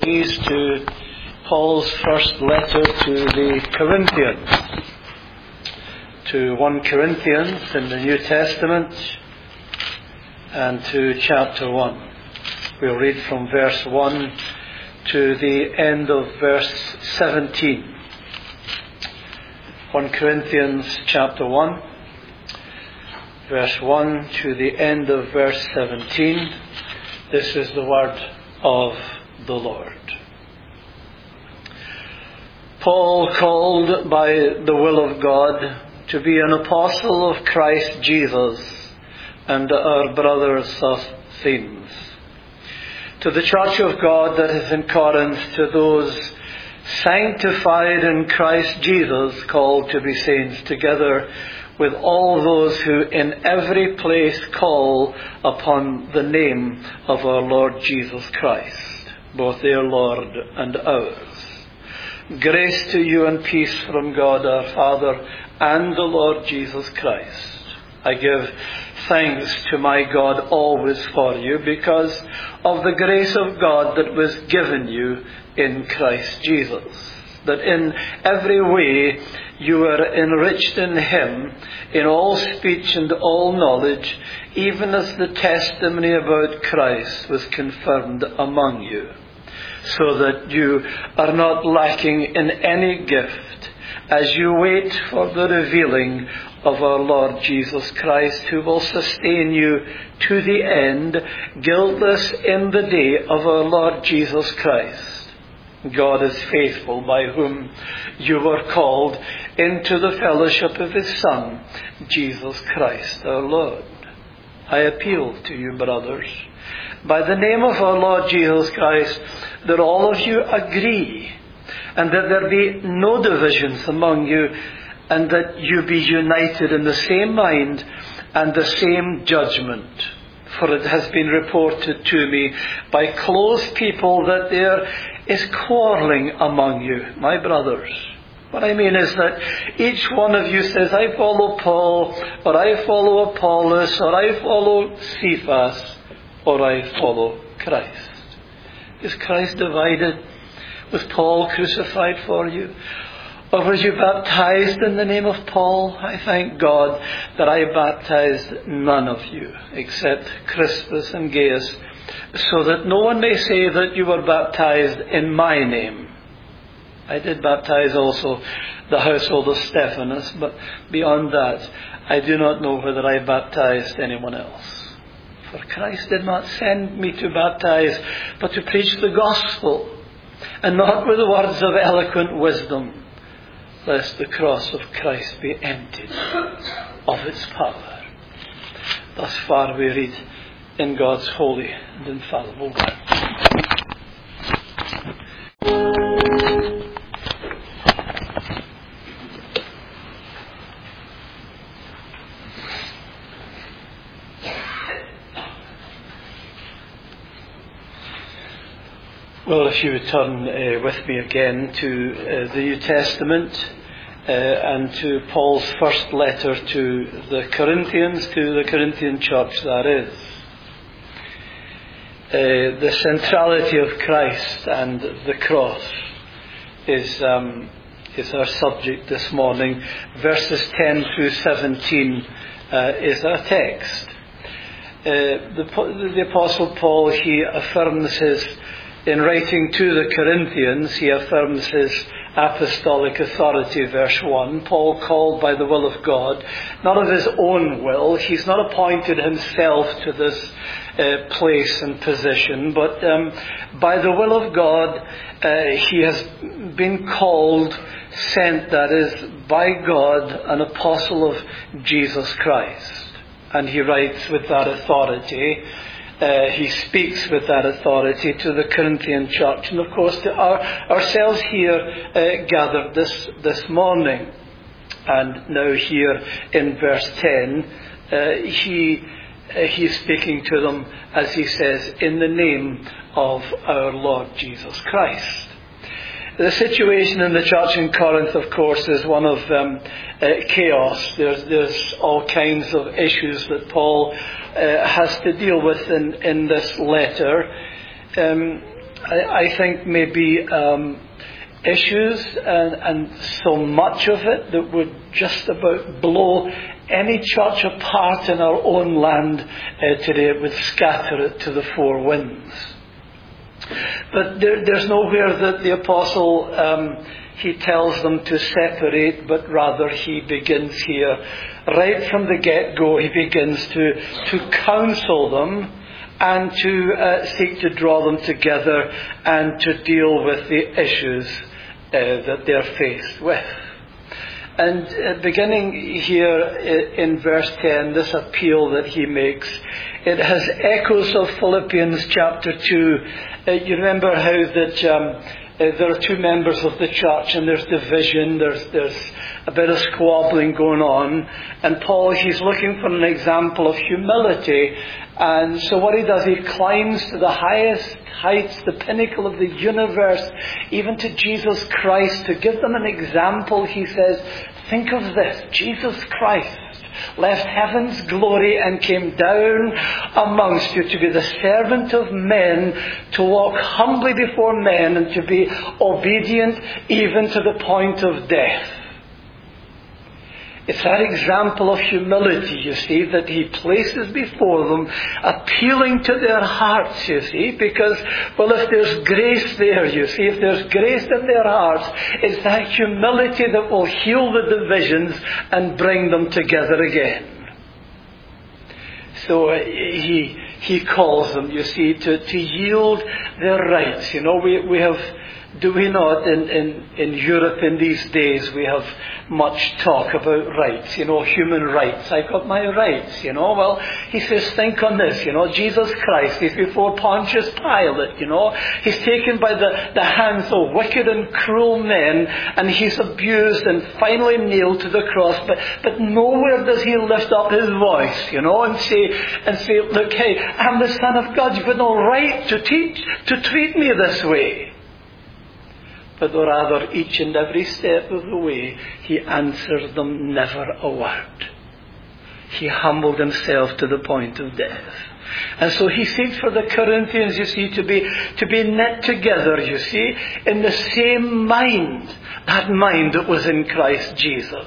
series to Paul's first letter to the Corinthians, to 1 Corinthians in the New Testament and to chapter 1. We'll read from verse 1 to the end of verse 17. 1 Corinthians chapter 1, verse 1 to the end of verse 17. This is the word of the Lord. Paul, called by the will of God to be an apostle of Christ Jesus, and our brother Sosthenes, to the church of God that is in Corinth, to those sanctified in Christ Jesus, called to be saints, together with all those who in every place call upon the name of our Lord Jesus Christ, both their Lord and ours. Grace to you and peace from God our Father and the Lord Jesus Christ. I give thanks to my God always for you, because of the grace of God that was given you in Christ Jesus, that in every way you are enriched in Him, in all speech and all knowledge, even as the testimony about Christ was confirmed among you, so that you are not lacking in any gift, as you wait for the revealing of our Lord Jesus Christ, who will sustain you to the end, guiltless in the day of our Lord Jesus Christ. God is faithful, by whom you were called into the fellowship of His Son, Jesus Christ our Lord. I appeal to you, brothers, by the name of our Lord Jesus Christ, that all of you agree, and that there be no divisions among you, and that you be united in the same mind and the same judgment. For it has been reported to me by close people that there is quarrelling among you, my brothers. What I mean is that each one of you says, I follow Paul, or I follow Apollos, or I follow Cephas, or I follow Christ. Is Christ divided? Was Paul crucified for you? Or were you baptized in the name of Paul? I thank God that I baptized none of you except Crispus and Gaius, so that no one may say that you were baptized in my name. I did baptize also the household of Stephanas, but beyond that, I do not know whether I baptized anyone else. For Christ did not send me to baptize, but to preach the gospel, and not with words of eloquent wisdom, lest the cross of Christ be emptied of its power. Thus far we read in God's holy and infallible word. Well, if you would turn with me again to the New Testament and to Paul's first letter to the Corinthians, to the Corinthian church, that is. The centrality of Christ and the cross is our subject this morning. Verses 10 through 17 is our text. The Apostle Paul, he affirms in writing to the Corinthians, he affirms his apostolic authority, verse 1. Paul, called by the will of God, not of his own will. He's not appointed himself to this place and position, but by the will of God, he has been called, sent, that is, by God, an apostle of Jesus Christ. And he writes with that authority. He speaks with that authority to the Corinthian church, and of course to ourselves here gathered this morning. And now here in verse 10, he's speaking to them, as he says, in the name of our Lord Jesus Christ. The situation in the church in Corinth, of course, is one of chaos. There's all kinds of issues that Paul has to deal with in this letter. I think maybe issues and so much of it that would just about blow any church apart in our own land today. It would scatter it to the four winds. But there's nowhere that the apostle he tells them to separate, but rather he begins here right from the get-go. He begins to counsel them and to seek to draw them together and to deal with the issues that they're faced with. And beginning here in verse 10, this appeal that he makes, it has echoes of Philippians chapter 2. You remember how that there are two members of the church and there's division, there's a bit of squabbling going on. And Paul, he's looking for an example of humility. And so what he does, he climbs to the highest heights, the pinnacle of the universe, even to Jesus Christ, to give them an example. He says, think of this, Jesus Christ left heaven's glory and came down amongst you to be the servant of men, to walk humbly before men and to be obedient even to the point of death. It's that example of humility, you see, that he places before them, appealing to their hearts, you see, because, well, if there's grace there, you see, if there's grace in their hearts, it's that humility that will heal the divisions and bring them together again. So he calls them, you see, to yield their rights. You know, we have, do we not, in Europe in these days, we have much talk about rights, you know, human rights. I've got my rights, you know. Well, he says, think on this, you know, Jesus Christ, he's before Pontius Pilate, you know. He's taken by the hands of wicked and cruel men, and he's abused and finally nailed to the cross. But nowhere does he lift up his voice, you know, and say, look, hey, I'm the Son of God. You've got no right to treat me this way. But rather, each and every step of the way, he answered them never a word. He humbled himself to the point of death. And so he seeks for the Corinthians, you see, to be knit together, you see, in the same mind, that mind that was in Christ Jesus.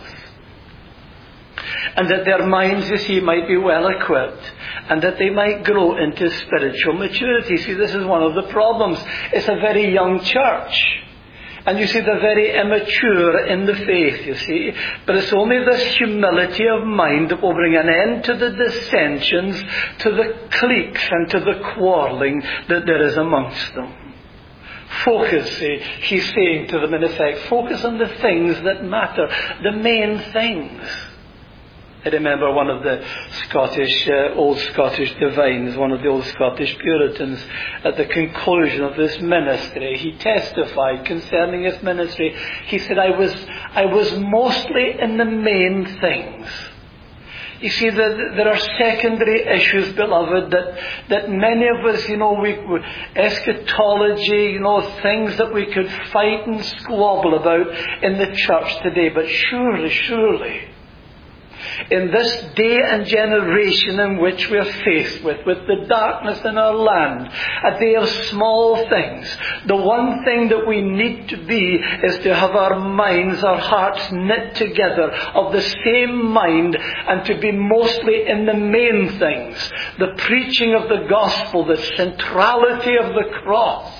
And that their minds, you see, might be well equipped, and that they might grow into spiritual maturity. See, this is one of the problems. It's a very young church. And you see, they're very immature in the faith, you see. But it's only this humility of mind that will bring an end to the dissensions, to the cliques and to the quarrelling that there is amongst them. Focus, he's saying to them in effect, focus on the things that matter, the main things. I remember one of the old Scottish divines, one of the old Scottish Puritans, at the conclusion of this ministry, he testified concerning his ministry. He said, I was mostly in the main things. You see, there are secondary issues, beloved, that many of us, you know, eschatology, you know, things that we could fight and squabble about in the church today. But surely, in this day and generation in which we are faced with the darkness in our land, a day of small things, the one thing that we need to be is to have our minds, our hearts knit together of the same mind, and to be mostly in the main things, the preaching of the gospel, the centrality of the cross,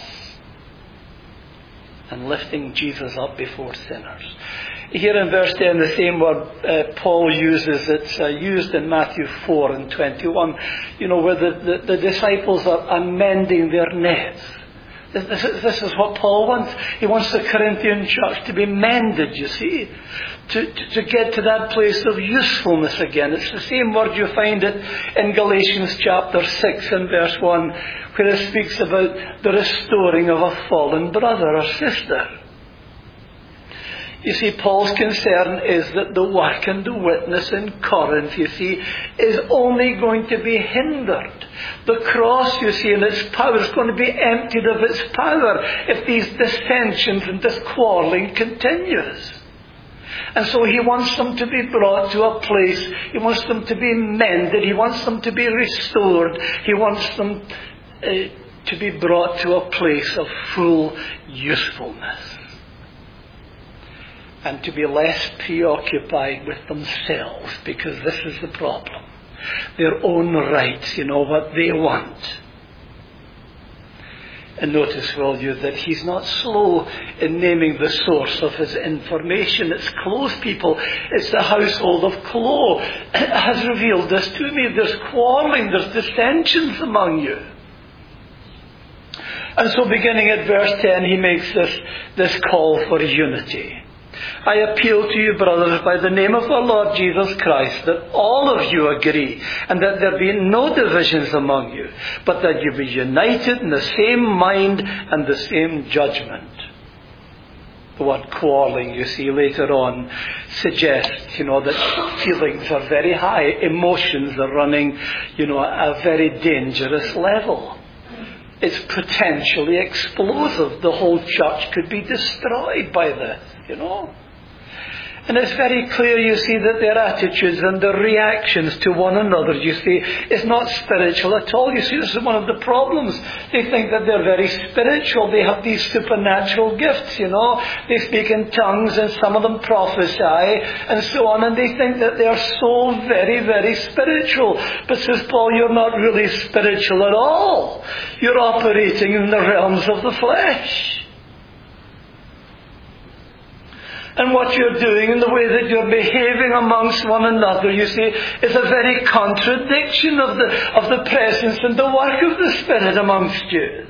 and lifting Jesus up before sinners. Here in verse 10, the same word Paul uses, it's used in Matthew 4 and 21, you know, where the disciples are mending their nets. This is what Paul wants. He wants the Corinthian church to be mended, you see, to get to that place of usefulness again. It's the same word you find it in Galatians chapter 6 and verse 1, where it speaks about the restoring of a fallen brother or sister. You see, Paul's concern is that the work and the witness in Corinth, you see, is only going to be hindered. The cross, you see, in its power is going to be emptied of its power if these dissensions and this quarrelling continues. And so he wants them to be brought to a place, he wants them to be mended, he wants them to be restored, he wants them to be brought to a place of full usefulness, and to be less preoccupied with themselves, because this is the problem. Their own rights, what they want. And notice, will you, that he's not slow in naming the source of his information. It's Chloe's people. It's the household of Chloe. It has revealed this to me. There's quarreling, there's dissensions among you. And so beginning at verse 10, he makes this call for unity. I appeal to you, brothers, by the name of our Lord Jesus Christ, that all of you agree, and that there be no divisions among you, but that you be united in the same mind and the same judgment. The word quarreling, you see, later on suggests, that feelings are very high, emotions are running, at a very dangerous level. It's potentially explosive. The whole church could be destroyed by this, And it's very clear, you see, that their attitudes and their reactions to one another, you see, is not spiritual at all. You see, this is one of the problems. They think that they're very spiritual. They have these supernatural gifts, They speak in tongues, and some of them prophesy, and so on. And they think that they're so very, very spiritual. But says Paul, you're not really spiritual at all. You're operating in the realms of the flesh. And what you're doing and the way that you're behaving amongst one another, you see, is a very contradiction of the presence and the work of the Spirit amongst you.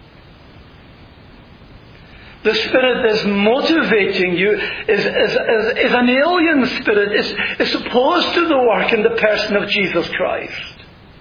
The Spirit is motivating you, is an alien spirit, is opposed to the work in the person of Jesus Christ.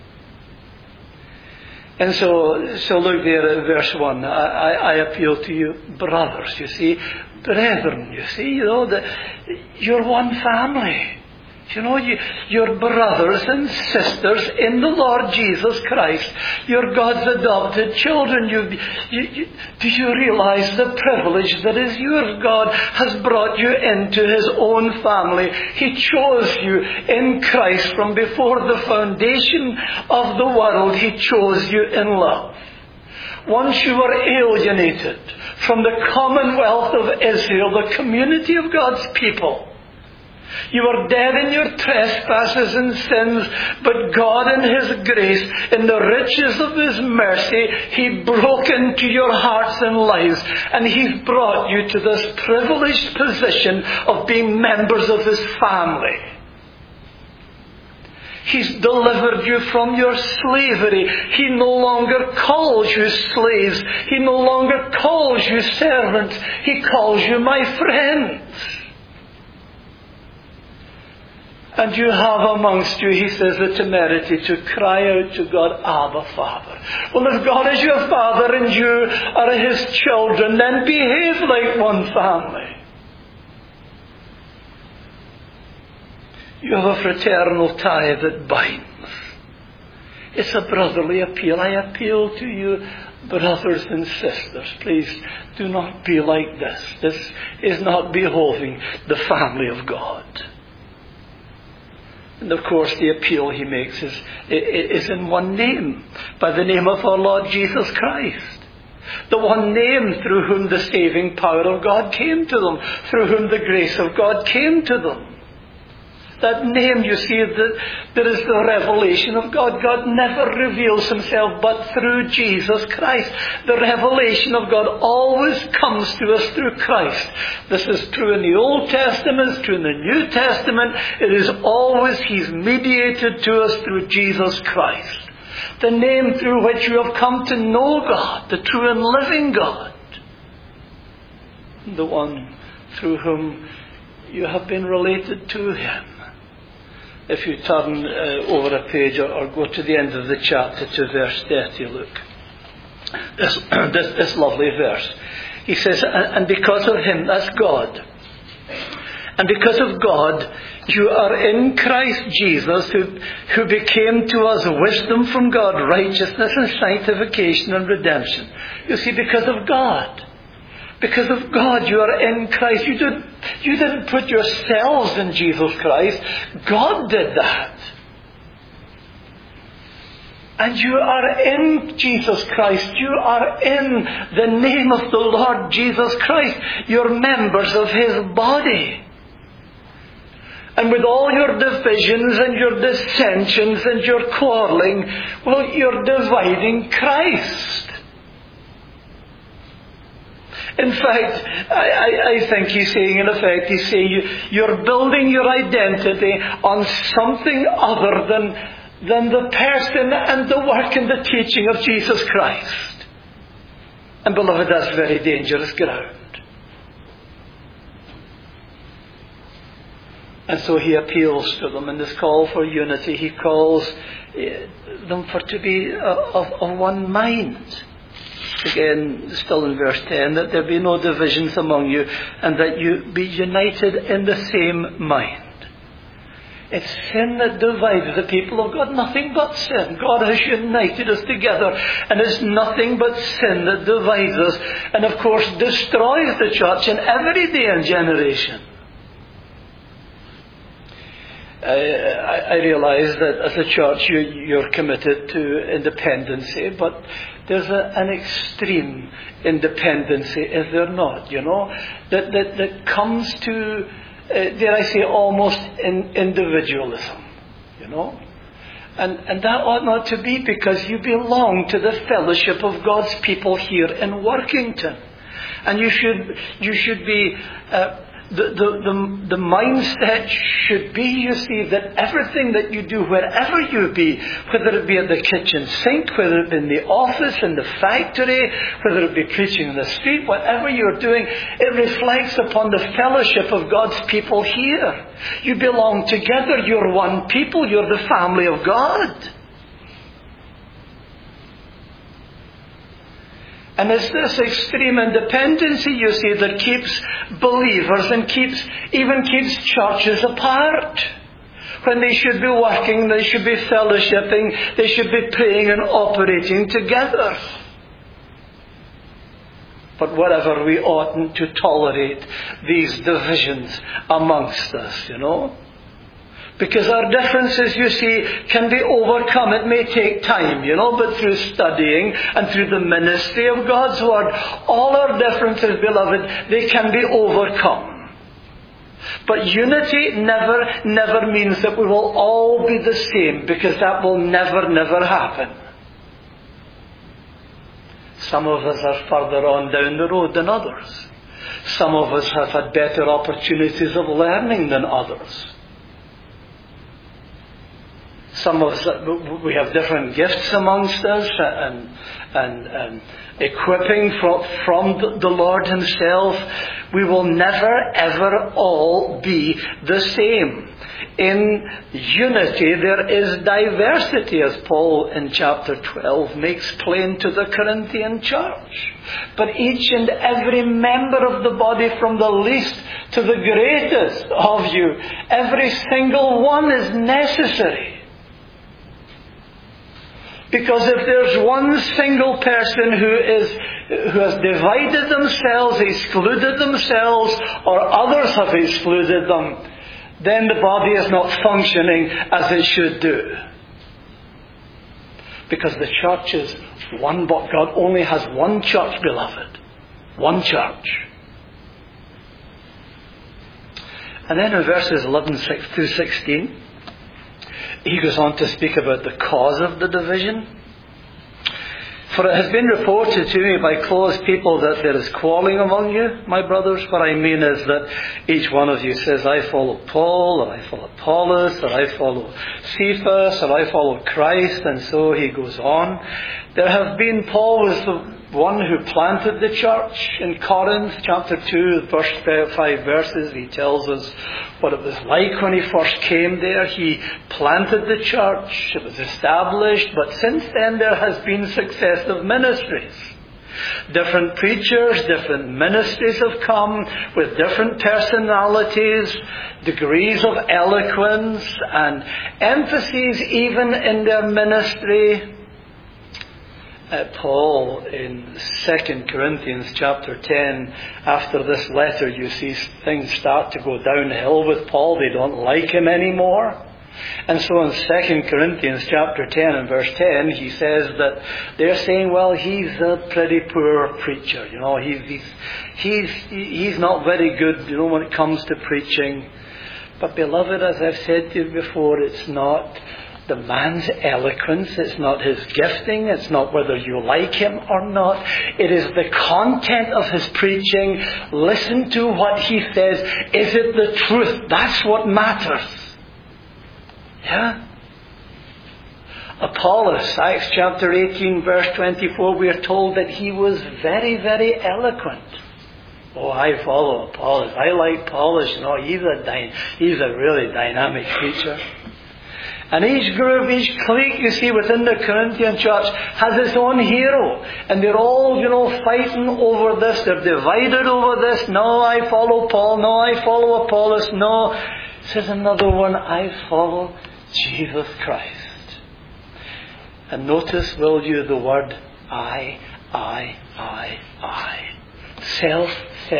And so look there at verse 1. I appeal to you, brothers, you see, brethren, you see, that you're one family. You're brothers and sisters in the Lord Jesus Christ. You're God's adopted children. Do you realize the privilege that is yours? God has brought you into His own family. He chose you in Christ from before the foundation of the world. He chose you in love. Once you were alienated from the commonwealth of Israel, the community of God's people, you were dead in your trespasses and sins, but God in His grace, in the riches of His mercy, He broke into your hearts and lives, and He's brought you to this privileged position of being members of His family. He's delivered you from your slavery. He no longer calls you slaves. He no longer calls you servants. He calls you my friends. And you have amongst you, he says, the temerity to cry out to God, Abba, Father. Well, if God is your Father and you are His children, then behave like one family. You have a fraternal tie that binds. It's a brotherly appeal. I appeal to you, brothers and sisters. Please do not be like this. This is not beholding the family of God. And of course the appeal he makes is in one name, by the name of our Lord Jesus Christ. The one name through whom the saving power of God came to them, through whom the grace of God came to them. That name, you see, that is the revelation of God. God never reveals Himself but through Jesus Christ. The revelation of God always comes to us through Christ. This is true in the Old Testament, it's true in the New Testament. It is always He's mediated to us through Jesus Christ. The name through which you have come to know God, the true and living God. The one through whom you have been related to Him. If you turn over a page or go to the end of the chapter to verse 30, look. This lovely verse. He says, and because of Him, that's God. And because of God, you are in Christ Jesus, who became to us wisdom from God, righteousness and sanctification and redemption. You see, because of God. Because of God, you are in Christ. You didn't put yourselves in Jesus Christ. God did that. And you are in Jesus Christ. You are in the name of the Lord Jesus Christ. You're members of His body. And with all your divisions and your dissensions and your quarreling, well, you're dividing Christ. In fact, I think he's saying, in effect, he's saying you're building your identity on something other than the person and the work and the teaching of Jesus Christ. And beloved, that's very dangerous ground. And so he appeals to them in this call for unity. He calls them for to be of one mind. Again, still in verse 10, that there be no divisions among you, and that you be united in the same mind. It's sin that divides the people of God, nothing but sin. God has united us together, and it's nothing but sin that divides us, and of course destroys the church in every day and generation. I realize that as a church you're committed to independency, but there's an extreme independency, is there not? You know, that comes to, dare I say, almost individualism. You know, and that ought not to be, because you belong to the fellowship of God's people here in Workington, and you should be. The mindset should be, you see, that everything that you do, wherever you be, whether it be at the kitchen sink, whether it be in the office, in the factory, whether it be preaching in the street, whatever you're doing, it reflects upon the fellowship of God's people here. You belong together, you're one people, you're the family of God. And it's this extreme independency, you see, that keeps believers and even keeps churches apart. When they should be working, they should be fellowshipping, they should be praying and operating together. But whatever, we oughtn't to tolerate these divisions amongst us, you know. Because our differences, you see, can be overcome. It may take time, you know, but through studying and through the ministry of God's Word, all our differences, beloved, they can be overcome. But unity never means that we will all be the same, because that will never happen. Some of us are further on down the road than others. Some of us have had better opportunities of learning than others. Some of us, we have different gifts amongst us and equipping from the Lord Himself. We will never ever all be the same. In unity there is diversity, as Paul in chapter 12 makes plain to the Corinthian church. But each and every member of the body, from the least to the greatest of you, every single one is necessary. Because if there's one single person who has divided themselves, excluded themselves, or others have excluded them, then the body is not functioning as it should do. Because the church is one, but God only has one church, beloved. One church. And then in verses 11 through 16, he goes on to speak about the cause of the division. For it has been reported to me by close people that there is quarreling among you, my brothers. What I mean is that each one of you says, I follow Paul, or I follow Apollos, or I follow Cephas, or I follow Christ, and so he goes on. There have been, Paul was the one who planted the church in Corinth, chapter 2, first 5 verses. He tells us what it was like when he first came there. He planted the church, it was established, but since then there has been successive ministries. Different preachers, different ministries have come with different personalities, degrees of eloquence, and emphases even in their ministry. Paul in 2 Corinthians chapter 10, after this letter, you see things start to go downhill with Paul. They don't like him anymore. And so in 2 Corinthians chapter 10 and verse 10, he says that they're saying, well, he's a pretty poor preacher. You know, he's not very good, you know, when it comes to preaching. But beloved, as I've said to you before, it's not the man's eloquence, it's not his gifting, it's not whether you like him or not. It is the content of his preaching. Listen to what he says. Is it the truth? That's what matters. Yeah? Apollos, Acts chapter 18 verse 24, we are told that he was very, very eloquent. Oh, I follow Apollos. I like Apollos. You know, he's a really dynamic preacher. And each group, each clique, you see, within the Corinthian church has its own hero. And they're all, you know, fighting over this. They're divided over this. No, I follow Paul. No, I follow Apollos. No, says another one, I follow Jesus Christ. And notice, will you, the word I. Self.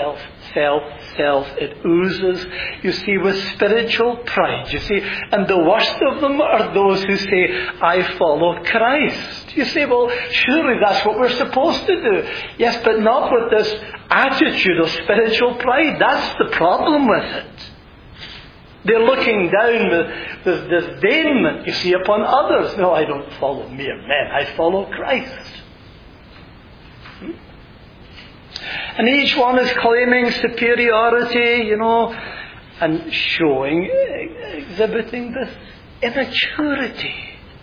It oozes, you see, with spiritual pride, you see. And the worst of them are those who say, I follow Christ. You say, well, surely that's what we're supposed to do. Yes, but not with this attitude of spiritual pride. That's the problem with it. They're looking down with disdainment, you see, upon others. No, I don't follow mere men. I follow Christ. And each one is claiming superiority, you know, and exhibiting this immaturity.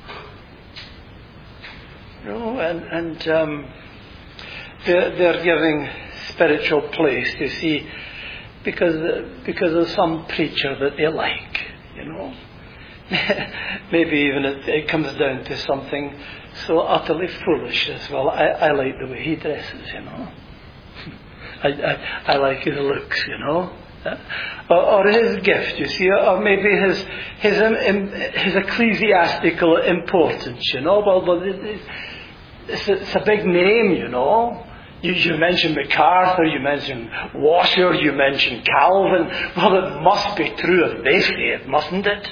You know, and they're giving spiritual place, you see, because of some preacher that they like, you know. Maybe even it comes down to something so utterly foolish as well. I like the way he dresses, you know. I like his looks, you know. Or his gift, you see, or maybe his ecclesiastical importance, you know. Well, it's a big name, you know. You mention MacArthur, you mention Washer, you mention Calvin. Well, it must be true if they say it, mustn't it?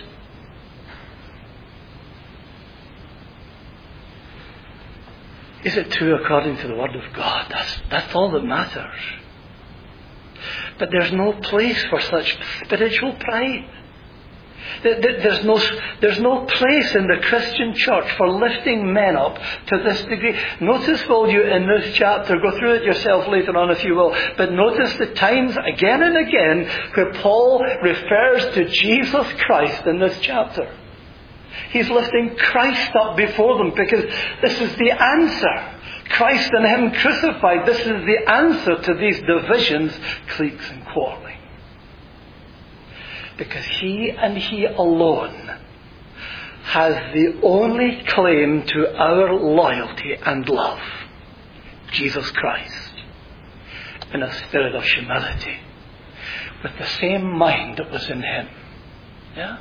Is it true according to the Word of God? That's all that matters. But there's no place for such spiritual pride. There's no place in the Christian church for lifting men up to this degree. Notice, will you, in this chapter, go through it yourself later on if you will, but notice the times again and again where Paul refers to Jesus Christ in this chapter. He's lifting Christ up before them because this is the answer. Christ and Him crucified. This is the answer to these divisions, cliques and quarreling. Because He and He alone has the only claim to our loyalty and love. Jesus Christ. In a spirit of humility. With the same mind that was in Him. Yeah?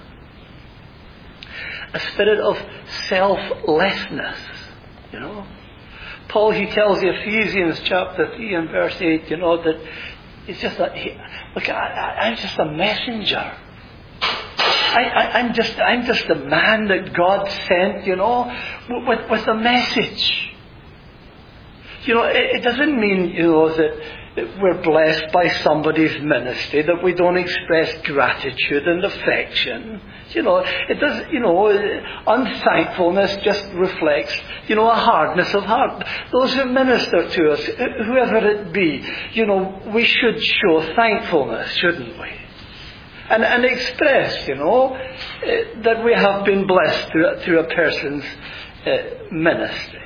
A spirit of selflessness, you know. Paul, he tells the Ephesians chapter 3 and verse 8, you know, that it's just that, look, I'm just a messenger. I'm just a man that God sent, you know, with a message. You know, it doesn't mean, you know, that we're blessed by somebody's ministry, that we don't express gratitude and affection. You know, it does, you know, unthankfulness just reflects, you know, a hardness of heart. Those who minister to us, whoever it be, you know, we should show thankfulness, shouldn't we? And express, you know, that we have been blessed through a person's ministry.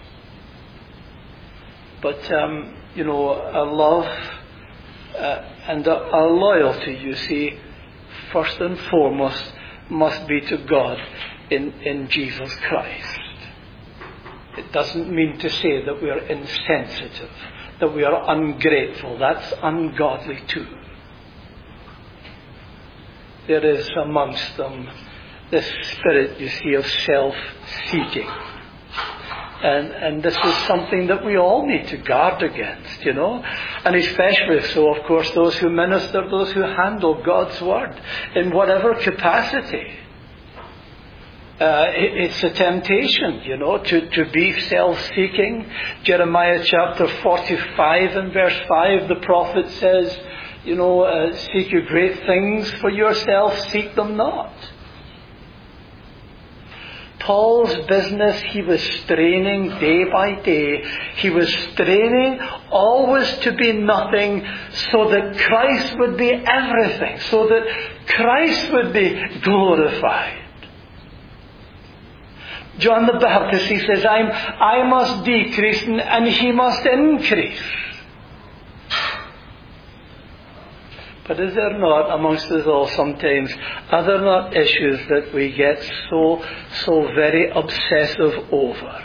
But, you know, a love and a loyalty, you see, first and foremost, must be to God in Jesus Christ. It doesn't mean to say that we are insensitive, that we are ungrateful. That's ungodly too. There is amongst them this spirit, you see, of self-seeking. And this is something that we all need to guard against, you know. And especially so, of course, those who minister, those who handle God's Word in whatever capacity. It's a temptation, to be self-seeking. Jeremiah chapter 45 and verse 5, the prophet says, seek you great things for yourself, seek them not. Paul's business, he was straining day by day. He was straining always to be nothing so that Christ would be everything, so that Christ would be glorified. John the Baptist, he says, I must decrease and he must increase. But is there not amongst us all sometimes, are there not issues that we get so very obsessive over?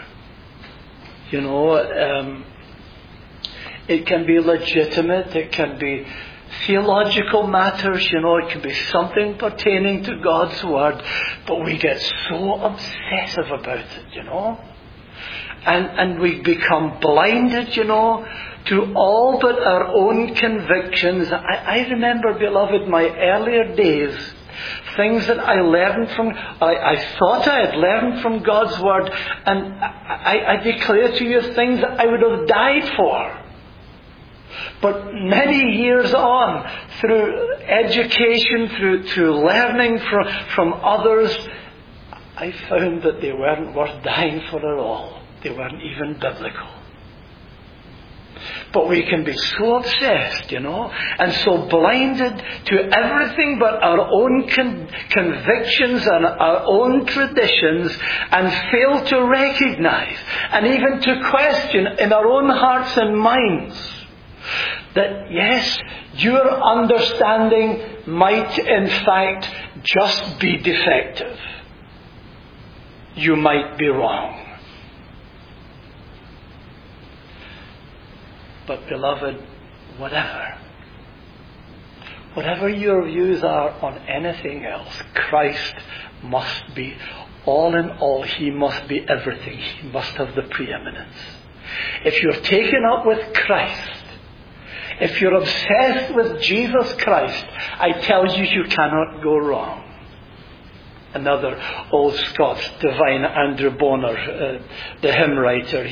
It can be legitimate, it can be theological matters, it can be something pertaining to God's Word, but we get so obsessive about it, and we become blinded, to all but our own convictions. I remember, beloved, my earlier days, things that I learned from, I thought I had learned from God's Word, and I declare to you things that I would have died for. But many years on, through education, through learning from others, I found that they weren't worth dying for at all. They weren't even biblical. But we can be so obsessed, and so blinded to everything but our own convictions and our own traditions, and fail to recognize and even to question in our own hearts and minds that, yes, your understanding might in fact just be defective. You might be wrong. But beloved, whatever your views are on anything else, Christ must be all in all. He must be everything. He must have the preeminence. If you're taken up with Christ, if you're obsessed with Jesus Christ, I tell you, you cannot go wrong. Another old Scots divine, Andrew Bonar, the hymn writer,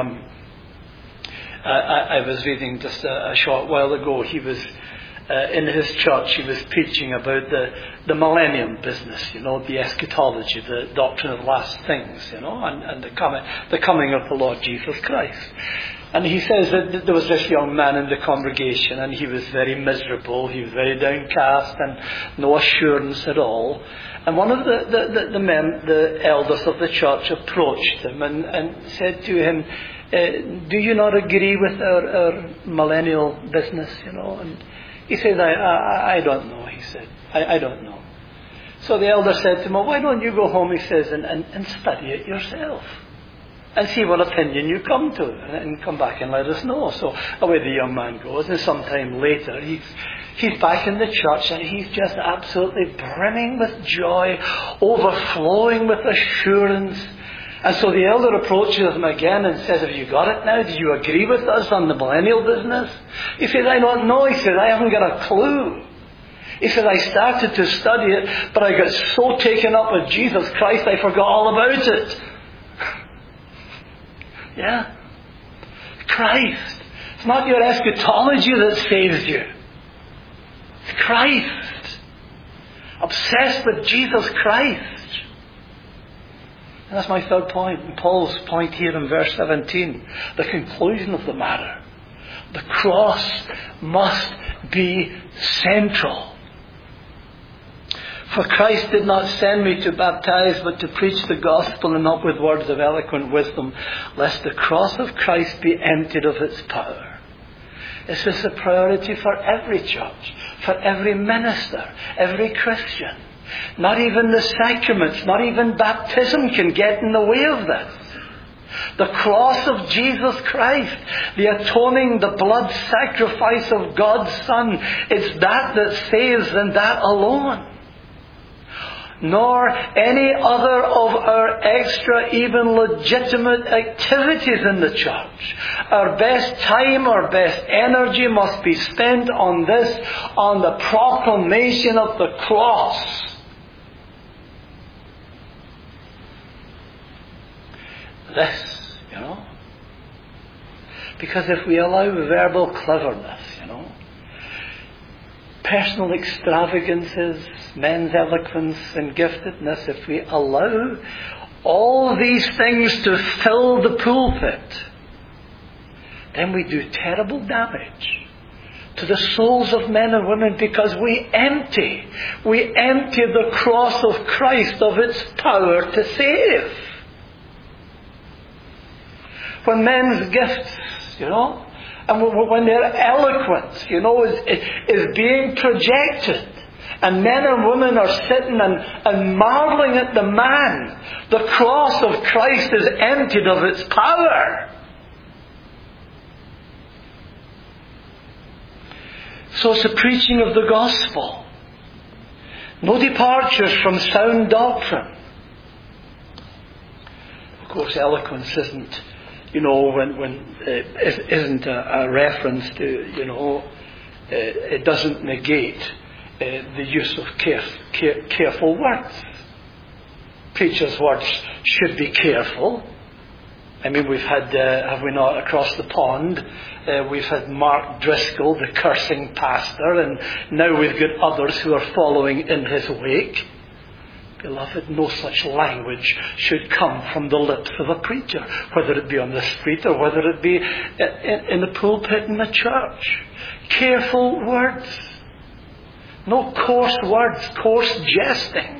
I was reading just a short while ago, he was in his church, he was preaching about the millennium business, the eschatology, the doctrine of last things, and the coming of the Lord Jesus Christ. And he says that there was this young man in the congregation, and he was very miserable, he was very downcast, and no assurance at all. And one of the men, the elders of the church, approached him and said to him, do you not agree with our millennial business, And he says, I don't know, he said. I don't know. So the elder said to him, well, why don't you go home, he says, and study it yourself, and see what opinion you come to, and come back and let us know. So away the young man goes, and sometime later he's back in the church, and he's just absolutely brimming with joy, overflowing with assurance. And so the elder approaches him again and says, have you got it now? Do you agree with us on the millennial business? He says, I don't know. He says, I haven't got a clue. He says, I started to study it, but I got so taken up with Jesus Christ, I forgot all about it. Yeah? Christ. It's not your eschatology that saves you. It's Christ. Obsessed with Jesus Christ. And that's my third point. And Paul's point here in verse 17. The conclusion of the matter. The cross must be central. For Christ did not send me to baptize, but to preach the gospel, and not with words of eloquent wisdom, lest the cross of Christ be emptied of its power. This is a priority for every church, for every minister, every Christian. Not even the sacraments, not even baptism can get in the way of this. The cross of Jesus Christ, the atoning, the blood sacrifice of God's Son, it's that saves, and that alone. Nor any other of our extra, even legitimate activities in the church. Our best time, our best energy must be spent on this, on the proclamation of the cross. this, Because if we allow verbal cleverness, personal extravagances, men's eloquence and giftedness, if we allow all these things to fill the pulpit, then we do terrible damage to the souls of men and women, because we empty the cross of Christ of its power to save. When men's gifts, and when their eloquence, is being projected, and men and women are sitting and marveling at the man, the cross of Christ is emptied of its power. So it's the preaching of the gospel. No departures from sound doctrine. Of course, eloquence isn't, isn't a reference to, it doesn't negate the use of careful words. Preachers' words should be careful. I mean, we've had, have we not, across the pond, we've had Mark Driscoll, the cursing pastor, and now we've got others who are following in his wake. Beloved, no such language should come from the lips of a preacher, whether it be on the street or whether it be in the pulpit in the church. Careful words. No coarse words, coarse jesting.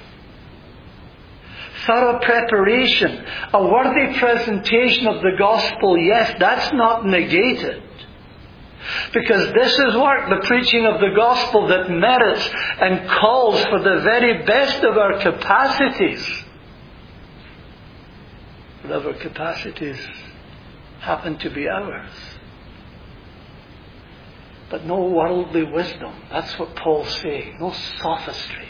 Thorough preparation, a worthy presentation of the gospel, yes, that's not negated. Because this is work, the preaching of the gospel, that merits and calls for the very best of our capacities. Whatever capacities happen to be ours. But no worldly wisdom. That's what Paul's saying. No sophistry.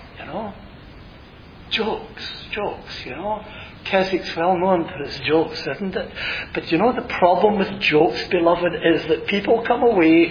Jokes. Kesik's well known for his jokes, isn't it? But the problem with jokes, beloved, is that people come away,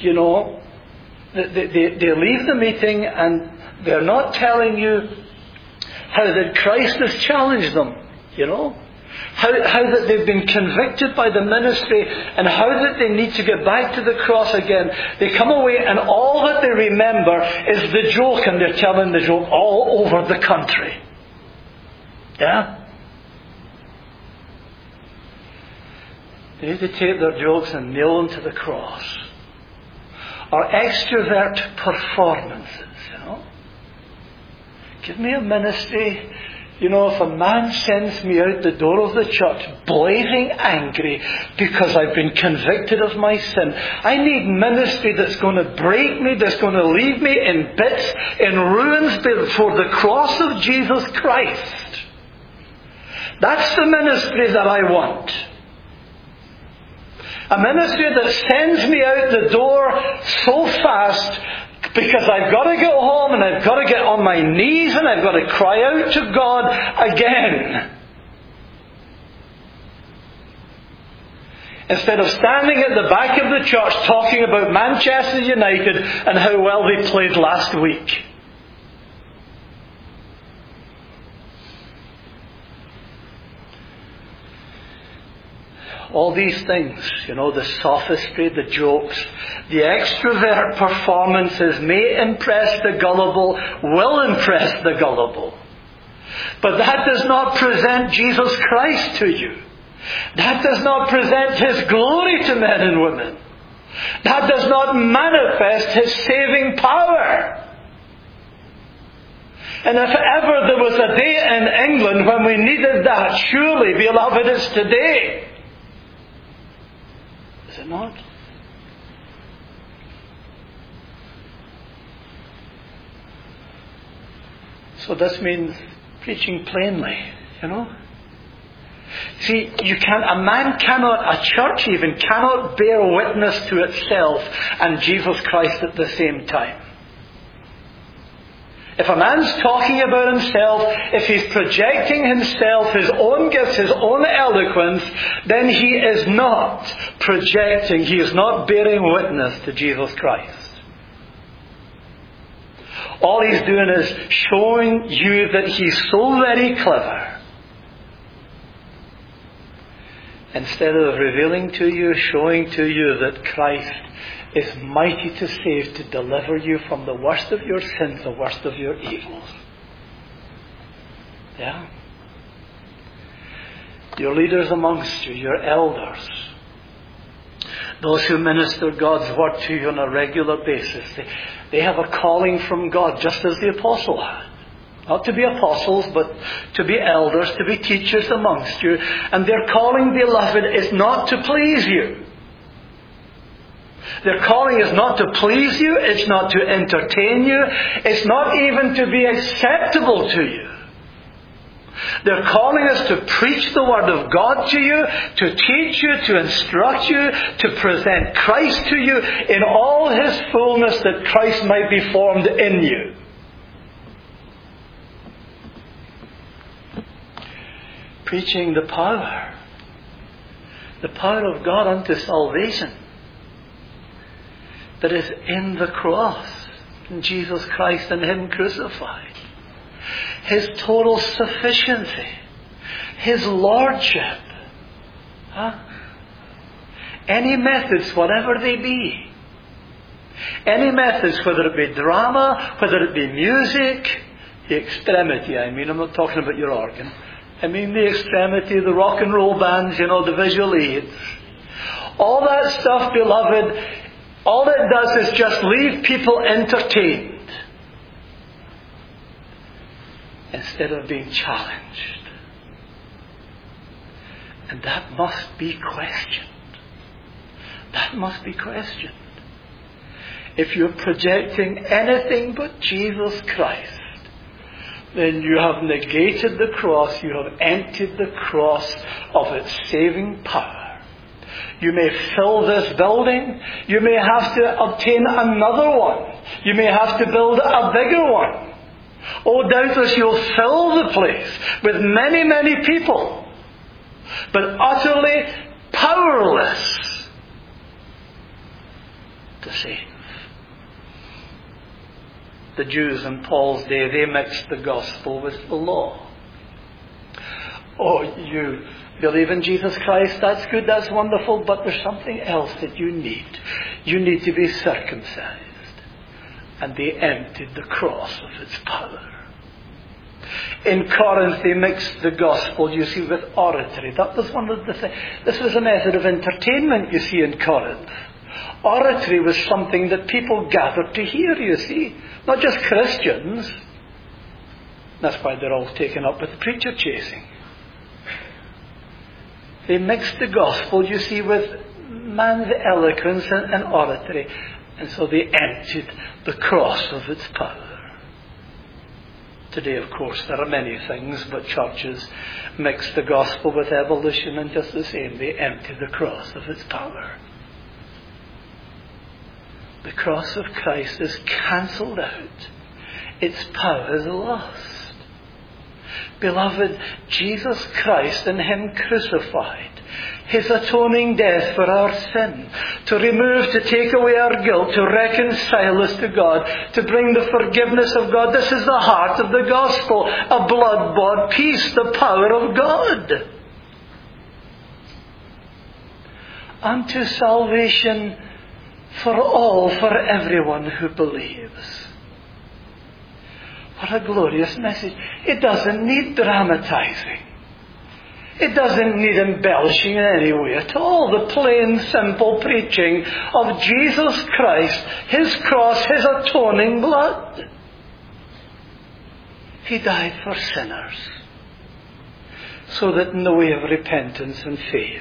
they leave the meeting and they're not telling you how that Christ has challenged them, How that they've been convicted by the ministry and how that they need to get back to the cross again. They come away and all that they remember is the joke, and they're telling the joke all over the country. Yeah? They need to take their jokes and nail them to the cross. Or extrovert performances, Give me a ministry. If a man sends me out the door of the church blazing angry because I've been convicted of my sin, I need ministry that's going to break me, that's going to leave me in bits, in ruins before the cross of Jesus Christ. That's the ministry that I want. A ministry that sends me out the door so fast because I've got to go home and I've got to get on my knees and I've got to cry out to God again. Instead of standing at the back of the church talking about Manchester United and how well they played last week. All these things, the sophistry, the jokes, the extrovert performances may impress the gullible, will impress the gullible. But that does not present Jesus Christ to you. That does not present His glory to men and women. That does not manifest His saving power. And if ever there was a day in England when we needed that, surely, beloved, it's today. Is it not? So this means preaching plainly, See, a man cannot, a church even, cannot bear witness to itself and Jesus Christ at the same time. If a man's talking about himself, if he's projecting himself, his own gifts, his own eloquence, then he is not projecting, he is not bearing witness to Jesus Christ. All he's doing is showing you that he's so very clever Instead of revealing to you, showing to you that Christ is mighty to save, to deliver you from the worst of your sins, the worst of your evils. Yeah? Your leaders amongst you, your elders, those who minister God's word to you on a regular basis, they have a calling from God, just as the apostle had. Not to be apostles, but to be elders, to be teachers amongst you. And their calling, beloved, is not to please you. Their calling is not to please you. It's not to entertain you. It's not even to be acceptable to you. Their calling is to preach the Word of God to you, to teach you, to instruct you, to present Christ to you in all His fullness, that Christ might be formed in you. Preaching the power of God unto salvation that is in the cross, in Jesus Christ and Him crucified. His total sufficiency, His lordship. Any methods, whatever they be. Any methods, whether it be drama, whether it be music, the extremity, I'm not talking about your organ. I mean the extremity, the rock and roll bands, the visual aids. All that stuff, beloved, all it does is just leave people entertained instead of being challenged. And that must be questioned. That must be questioned. If you're projecting anything but Jesus Christ, then you have negated the cross, you have emptied the cross of its saving power. You may fill this building, you may have to obtain another one, you may have to build a bigger one. Oh, doubtless you'll fill the place with many, many people, but utterly powerless to save. The Jews in Paul's day, they mixed the gospel with the law. Oh, you believe in Jesus Christ, that's good, that's wonderful, but there's something else that you need. You need to be circumcised. And they emptied the cross of its power. In Corinth, they mixed the gospel, you see, with oratory. That was one of the things. This was a method of entertainment, you see, in Corinth. Oratory was something that people gathered to hear, you see. Not just Christians. That's why they're all taken up with preacher chasing. They mixed the gospel, you see, with man's eloquence and oratory. And so they emptied the cross of its power. Today, of course, there are many things, but churches mix the gospel with evolution, and just the same, they empty the cross of its power. The cross of Christ is cancelled out. Its power is lost. Beloved, Jesus Christ and Him crucified, His atoning death for our sin, to remove, to take away our guilt, to reconcile us to God, to bring the forgiveness of God. This is the heart of the gospel, a blood-bought peace, the power of God. Unto salvation for all, for everyone who believes. What a glorious message. It doesn't need dramatizing. It doesn't need embellishing in any way at all. The plain, simple preaching of Jesus Christ, His cross, His atoning blood. He died for sinners, so that in the way of repentance and faith,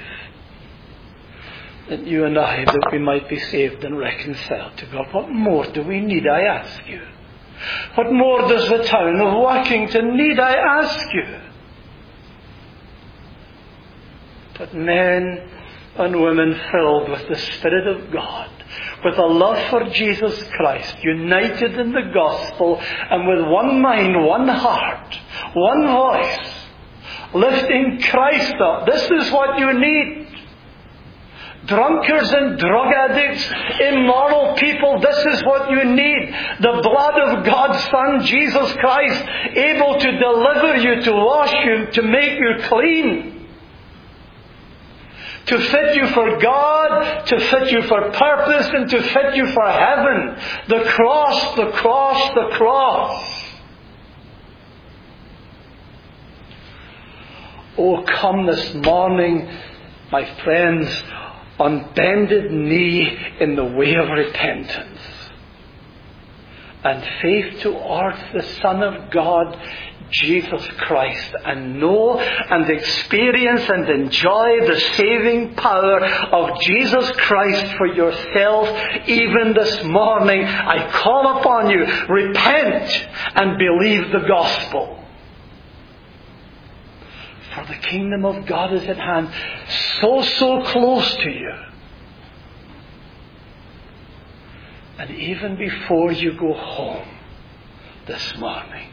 that you and I, that we might be saved and reconciled to God. What more do we need, I ask you? What more does the town of Workington need, I ask you? But men and women filled with the Spirit of God, with a love for Jesus Christ, united in the gospel, and with one mind, one heart, one voice, lifting Christ up. This is what you need. Drunkards and drug addicts, immoral people, this is what you need. The blood of God's Son, Jesus Christ, able to deliver you, to wash you, to make you clean. To fit you for God, to fit you for purpose, and to fit you for heaven. The cross, the cross, the cross. Oh, come this morning, my friends, on bended knee in the way of repentance and faith towards the Son of God, Jesus Christ, and know and experience and enjoy the saving power of Jesus Christ for yourself. Even this morning, I call upon you, repent and believe the gospel. For the kingdom of God is at hand, so close to you. And even before you go home this morning,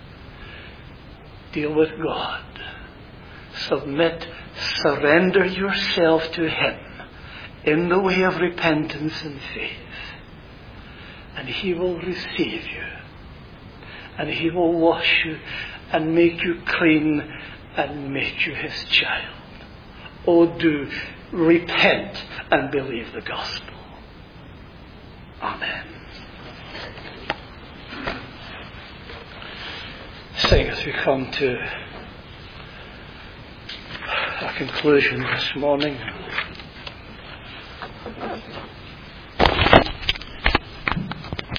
deal with God. Submit, surrender yourself to Him in the way of repentance and faith. And He will receive you. And He will wash you and make you clean and make you His child. Oh, do repent and believe the gospel. Amen. Sing as we come to a conclusion this morning.